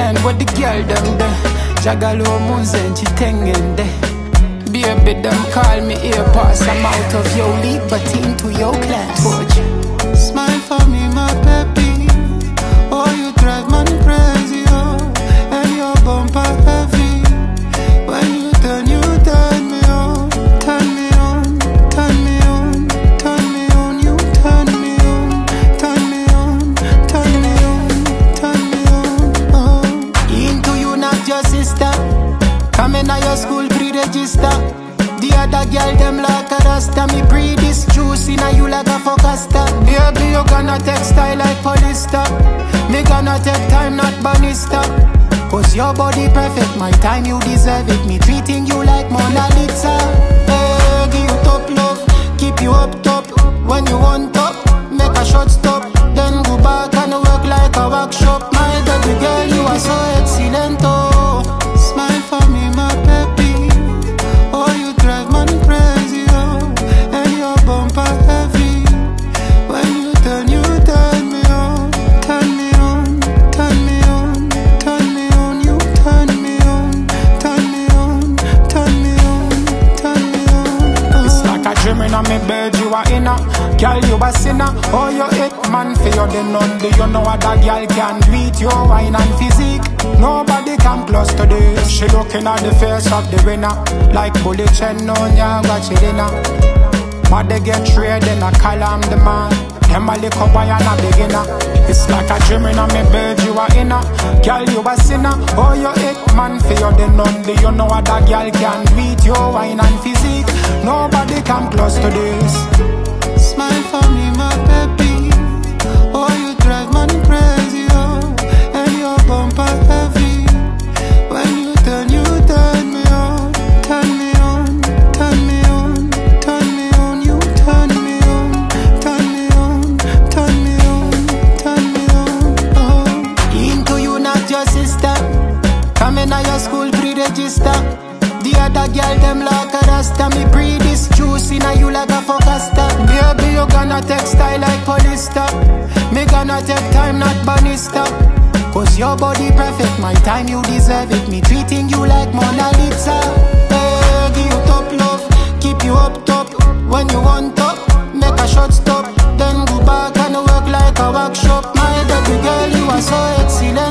weekend with the girl them there. Jagalo Munzen Chitengende. Baby them call me ear pass. I'm out of your league but into your class. Smile for me my baby. Oh you drive man crazy oh. And your bumper heavy. When you turn me on. Turn me on, turn me on, turn me on. You turn me on, turn me on, turn me on, turn me on oh. Into you not your sister. Coming at your school pre-register. The other girl them like a rasta. Me breed this juice in a you like a focaster. Baby you gonna take style like polyester. Me gonna take time not bannister. Cause your body perfect, my time you deserve it. Me treating you like Mona Lisa. Hey, give you top love, keep you up top. When you want top, make a short stop. Then go back and work like a workshop. My baby girl, you are so excellent oh. Smile for me my baby. Oh you drive man crazy oh. And your bumper heavy. When you turn me on. Turn me on, turn me on, turn me on. You turn me on, turn me on, turn me on, turn me on. It's like a dream in me bed, you are in a. Girl, you a sinner, oh you hit man for you the none. Do you know what that girl can do it? Your wine and physique, nobody come close to this. She looking at the face of the winner, like bullet chen on ya, watch it in her. But they get trade, then I call him the man. Them a little boy and a beginner. It's like a dream in me bed, you are in a. Girl, you a sinner, oh you hit man for you the none. Do you know what that girl can do it? Your wine and physique, nobody come close to this. Smile for me my baby. Oh you drive man crazy oh. And your bumper heavy. When you turn me on. Turn me on, turn me on, turn me on. You turn me on, turn me on, turn me on, turn me on oh. Into you not your sister. Coming at your school pre-register. The other girl them like a rasta. Me breed this juice in a you like a focaster. Baby you gonna take style like polyester. Me gonna take time not bannister. Cause your body perfect, my time you deserve it. Me treating you like Mona Lisa. Hey, give you top love, keep you up top. When you want top, make a short stop. Then go back and work like a workshop. My baby girl, you are so excellent.